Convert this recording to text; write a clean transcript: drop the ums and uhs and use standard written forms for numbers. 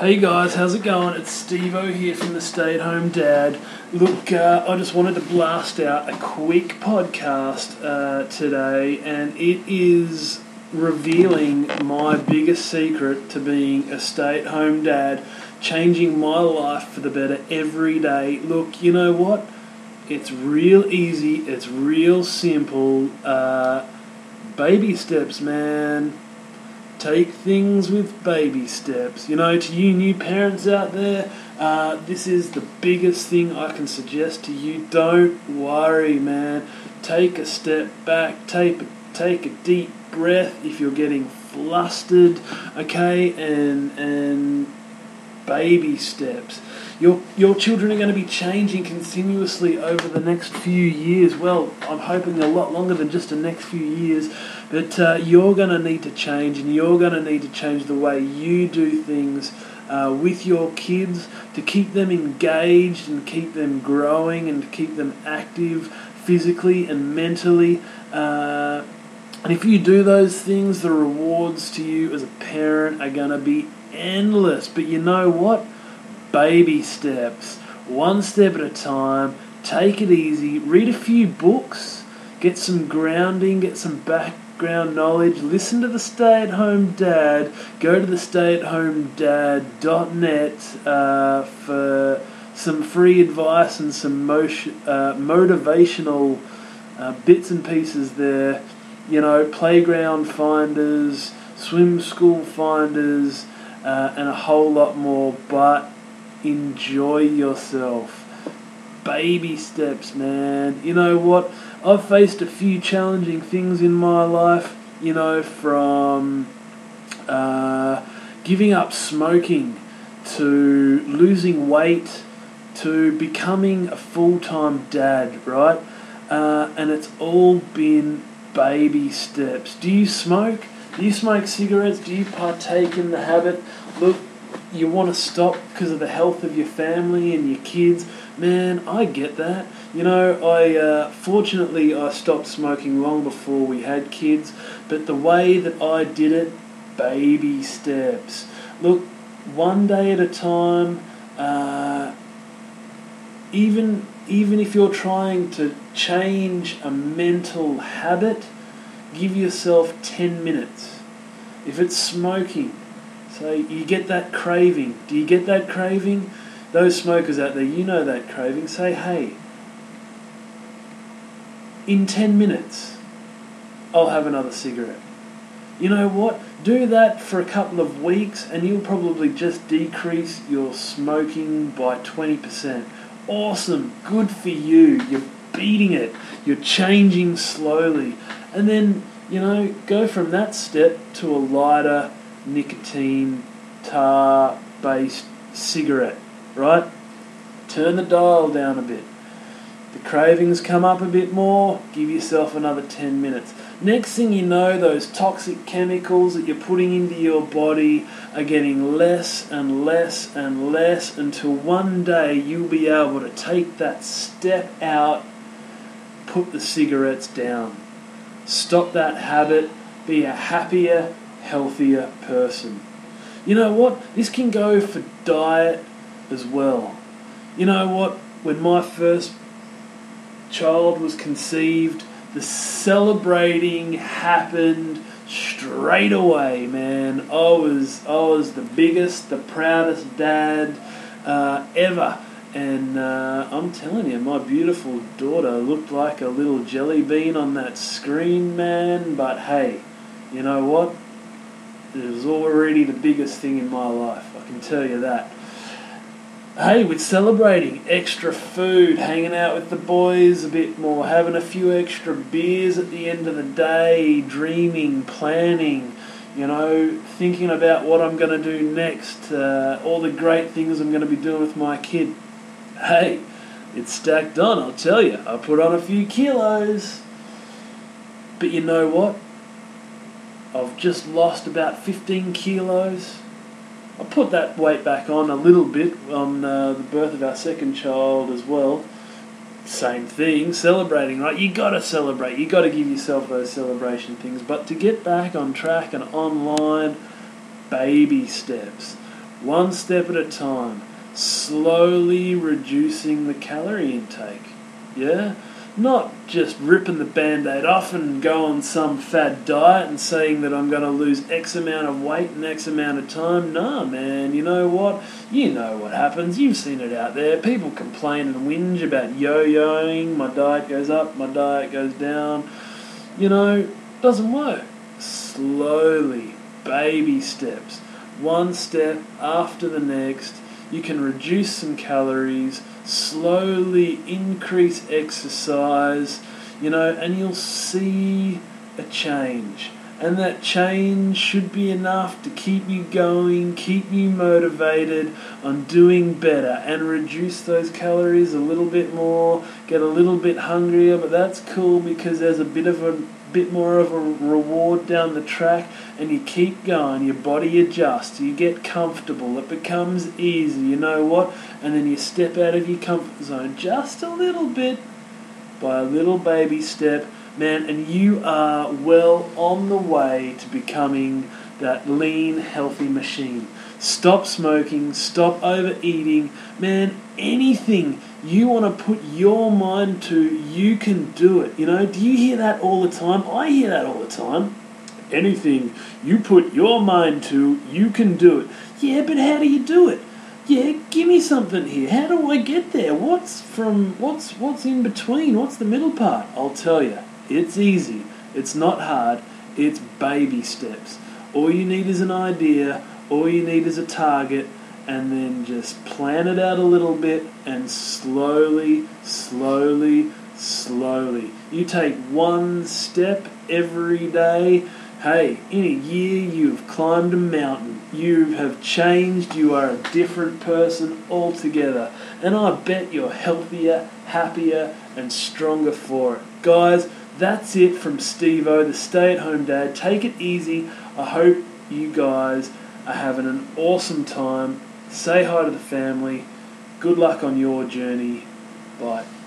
Hey guys, how's it going? It's Steve-O here from the Stay at Home Dad. Look, I just wanted to blast out a quick podcast today, and it is revealing my biggest secret to being a stay-at-home dad, changing my life for the better every day. Look, you know what? It's real easy, it's real simple. Baby steps, man. Take things with baby steps. You know, to you new parents out there, this is the biggest thing I can suggest to you. Don't worry, man. Take a step back. Take a deep breath if you're getting flustered, okay? And baby steps. Your children are going to be changing continuously over the next few years. Well, I'm hoping a lot longer than just the next few years. But you're going to need to change, and you're going to need to change the way you do things with your kids to keep them engaged and keep them growing and to keep them active physically and mentally. And if you do those things, the rewards to you as a parent are going to be endless. But you know what? Baby steps, one step at a time. Take it easy. Read a few books. Get some grounding. Get some background knowledge. Listen to the Stay at Home Dad. Go to the stayathomedad.net for some free advice and some motivational bits and pieces there. You know, playground finders, swim school finders, and a whole lot more. But enjoy yourself. Baby steps, man. You know what? I've faced a few challenging things in my life, you know, from giving up smoking to losing weight to becoming a full-time dad, right? And it's all been baby steps. Do you smoke? Do you smoke cigarettes? Do you partake in the habit? Look, you want to stop because of the health of your family and your kids. Man, I get that. You know, fortunately I stopped smoking long before we had kids, but the way that I did it, baby steps. Look, one day at a time. Even if you're trying to change a mental habit, give yourself 10 minutes. If it's smoking, so you get that craving. Do you get that craving? Those smokers out there, you know that craving. Say, hey, in 10 minutes, I'll have another cigarette. You know what? Do that for a couple of weeks and you'll probably just decrease your smoking by 20%. Awesome. Good for you. You're beating it. You're changing slowly. And then, you know, go from that step to a lighter nicotine tar-based cigarette, right? Turn the dial down a bit. The cravings come up a bit more, give yourself another 10 minutes. Next thing you know, those toxic chemicals that you're putting into your body are getting less and less and less until one day you'll be able to take that step out, put the cigarettes down. Stop that habit, be a happier, healthier person. You know what? This can go for diet as well. You know what? When my first child was conceived, the celebrating happened straight away, man. I was the biggest, the proudest dad ever. And I'm telling you, my beautiful daughter looked like a little jelly bean on that screen, man. But hey, you know what? It was already the biggest thing in my life, I can tell you that. Hey, we're celebrating extra food, hanging out with the boys a bit more, having a few extra beers at the end of the day, dreaming, planning, you know, thinking about what I'm going to do next, all the great things I'm going to be doing with my kid. Hey, it's stacked on, I'll tell you. I put on a few kilos. But you know what? I've just lost about 15 kilos. I put that weight back on a little bit on the birth of our second child as well. Same thing, celebrating, right? You got to celebrate. You got to give yourself those celebration things. But to get back on track and online, baby steps. one step at a time, slowly reducing the calorie intake. Yeah? Not just ripping the band-aid off and go on some fad diet and saying that I'm going to lose X amount of weight in X amount of time. Nah, man, you know what? You know what happens. You've seen it out there. People complain and whinge about yo-yoing. My diet goes up, my diet goes down. You know, doesn't work. Slowly, baby steps, one step after the next. You can reduce some calories, slowly increase exercise, and you'll see a change. And that change should be enough to keep you going, keep you motivated on doing better, and reduce those calories a little bit more, get a little bit hungrier, but that's cool because there's a bit more of a reward down the track, and you keep going, your body adjusts, you get comfortable, it becomes easy, you know what, and then you step out of your comfort zone just a little bit, by a little baby step, man, and you are well on the way to becoming that lean, healthy machine. Stop smoking, stop overeating, man, anything you want to put your mind to, you can do it. Do you hear that all the time? I hear that all the time. Anything you put your mind to, you can do it. Yeah, but how do you do it? Yeah, give me something here. How do I get there? What's in between? What's the middle part? I'll tell you. It's easy. It's not hard. It's baby steps. All you need is an idea. All you need is a target. And then just plan it out a little bit and slowly. You take one step every day. Hey, in a year you've climbed a mountain. You have changed. You are a different person altogether. And I bet you're healthier, happier, and stronger for it. Guys, that's it from Steve-O, the stay-at-home dad. Take it easy. I hope you guys are having an awesome time. Say hi to the family. Good luck on your journey. Bye.